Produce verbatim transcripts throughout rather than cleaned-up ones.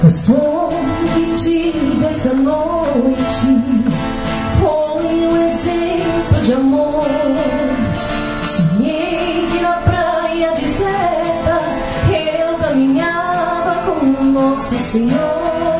O som que tive essa noite foi um exemplo de amor. Sonhei que na praia deserta eu caminhava com o nosso Senhor.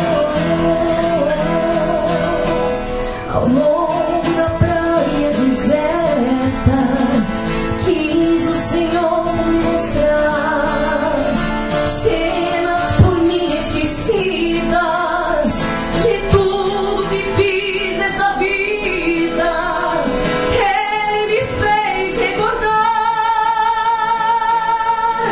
Ao longo da praia deserta quis o Senhor mostrar cenas por mim esquecidas de tudo que fiz nessa vida. Ele me fez recordar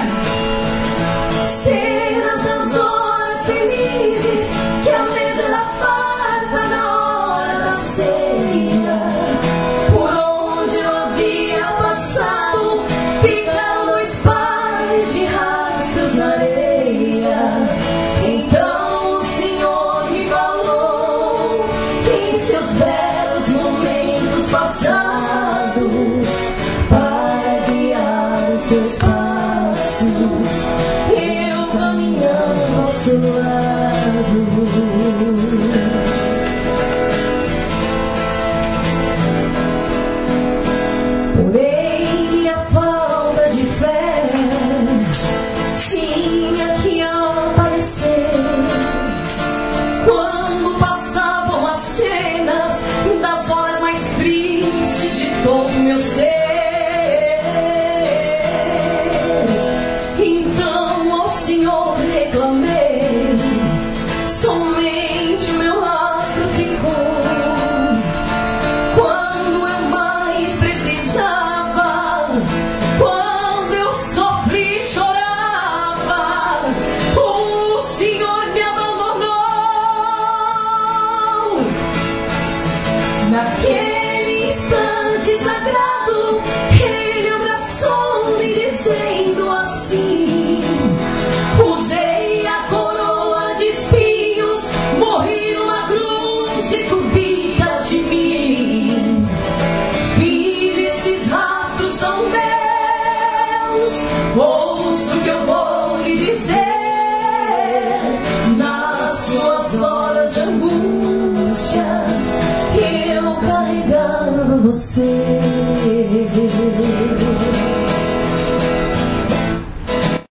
cenas das horas felizes que a mesa era farta na hora da ceia. Por onde eu havia passado ficaram dois pares de rastros na areia. Então o Senhor me falou em seus belos momentos passados para guiar os seus passos, eu caminhando ao seu lado. Porém, minha falta de fé tinha que aparecer quando passavam as cenas das horas mais tristes de todo o meu ser. Então ao Senhor reclamei, somente o meu rastro ficou. Quando eu mais precisava, quando eu sofri e chorava, o Senhor me abandonou. Naquele instante sagrado, Ele abraçou-me dizendo assim: usei a coroa de espinhos, morri numa cruz e tu ficas de mim. Filho, esses rastros são meus, ouça o que eu vou lhe dizer. Nas suas horas de angústia eu carregava você.